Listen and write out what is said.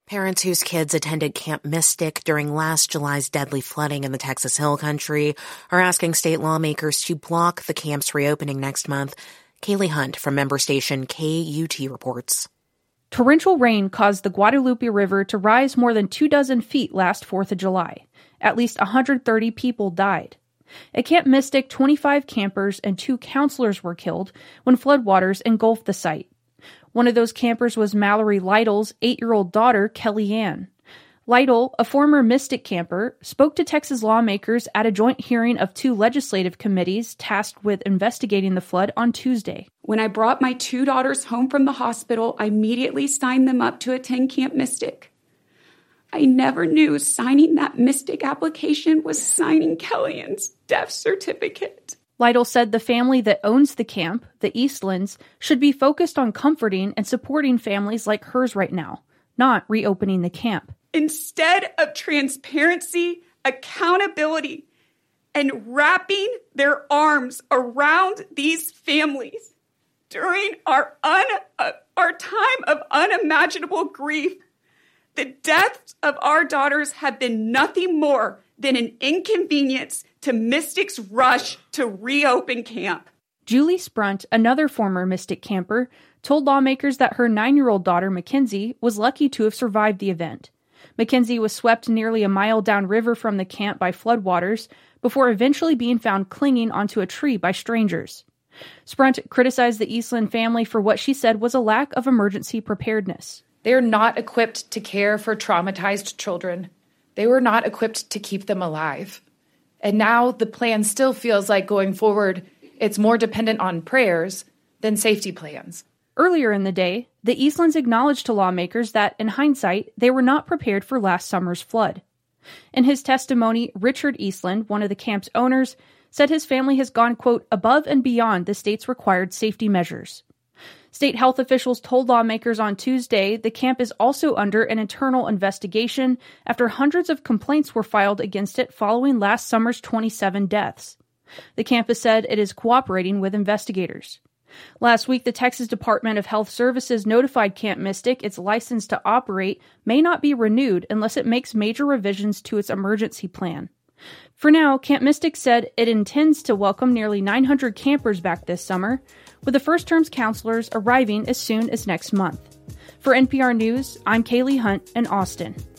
Parents whose kids attended Camp Mystic during last July's deadly flooding in the Texas Hill Country are asking state lawmakers to block the camp's reopening next month. Kaylee Hunt from member station KUT reports. Torrential rain caused the Guadalupe River to rise more than 24 feet last 4th of July. At least 130 people died. At Camp Mystic, 25 campers and 2 counselors were killed when floodwaters engulfed the site. One of those campers was Mallory Lytle's 8-year-old daughter, Kellyanne. Lytle, a former Mystic camper, spoke to Texas lawmakers at a joint hearing of 2 legislative committees tasked with investigating the flood on Tuesday. When I brought my 2 daughters home from the hospital, I immediately signed them up to attend Camp Mystic. I never knew signing that Mystic application was signing Kellyanne's death certificate. Lytle said the family that owns the camp, the Eastlands, should be focused on comforting and supporting families like hers right now, not reopening the camp. Instead of transparency, accountability, and wrapping their arms around these families during our time of unimaginable grief, the deaths of our daughters have been nothing more than an inconvenience to Mystic's rush to reopen camp. Julie Sprunt, another former Mystic camper, told lawmakers that her 9-year-old daughter, Mackenzie, was lucky to have survived the event. Mackenzie was swept nearly a mile downriver from the camp by floodwaters before eventually being found clinging onto a tree by strangers. Sprunt criticized the Eastland family for what she said was a lack of emergency preparedness. They are not equipped to care for traumatized children. They were not equipped to keep them alive. And now the plan still feels like going forward, it's more dependent on prayers than safety plans. Earlier in the day, the Eastlands acknowledged to lawmakers that, in hindsight, they were not prepared for last summer's flood. In his testimony, Richard Eastland, one of the camp's owners, said his family has gone, quote, above and beyond the state's required safety measures. State health officials told lawmakers on Tuesday the camp is also under an internal investigation after hundreds of complaints were filed against it following last summer's 27 deaths. The campus said it is cooperating with investigators. Last week, the Texas Department of Health Services notified Camp Mystic its license to operate may not be renewed unless it makes major revisions to its emergency plan. For now, Camp Mystic said it intends to welcome nearly 900 campers back this summer, with the first-term counselors arriving as soon as next month. For NPR News, I'm Kaylee Hunt in Austin.